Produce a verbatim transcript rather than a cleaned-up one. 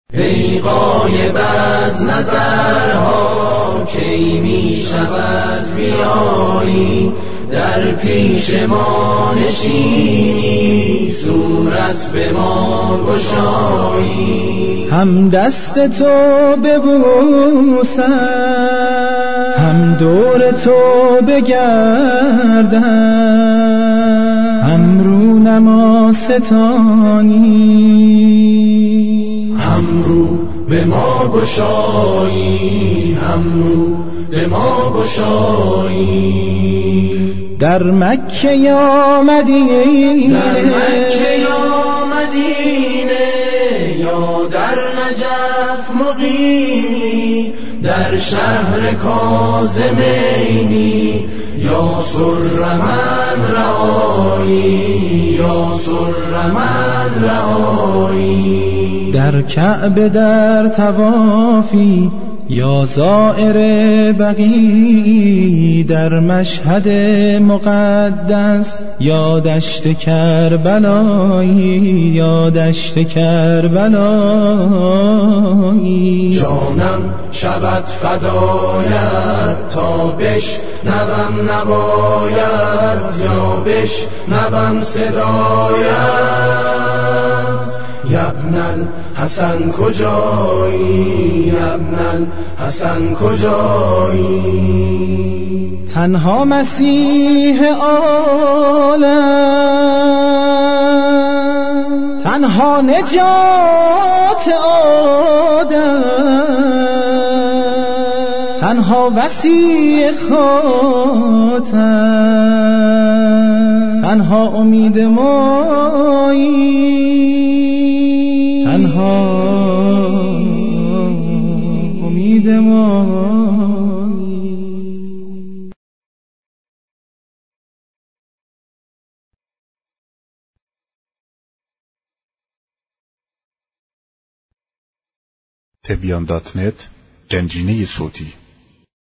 ای غایب از نظرها کی می شود بیایی، در پیش ما نشینی صورت به ما گشایی. هم دست تو ببوسم هم دور تو بگردم، هم رو نما ستانی، هم رو به ما گشایی، هم رو به ما گشایی. در مکه یا مدینه، در مکه یا مدینه، یا در نجف مقیمی، در شهر کاظمینی، یا سر من رعایی، یا سر من رعایی. در کعبه در طوافی یا زائر بقیع، در مشهد مقدس یا دشت کربلایی، یا دشت کربلایی. جانم شود فدایت تا بشنوم نباید، یا بشنوم صدایت. ابن الحسن کجایی، ابن الحسن کجایی. تنها مسیح عالم، تنها نجات آدم، تنها وسیع خاتم، تنها امید مایی، تنها امید مایی. تبیان دات نت، گنجینه صوتی.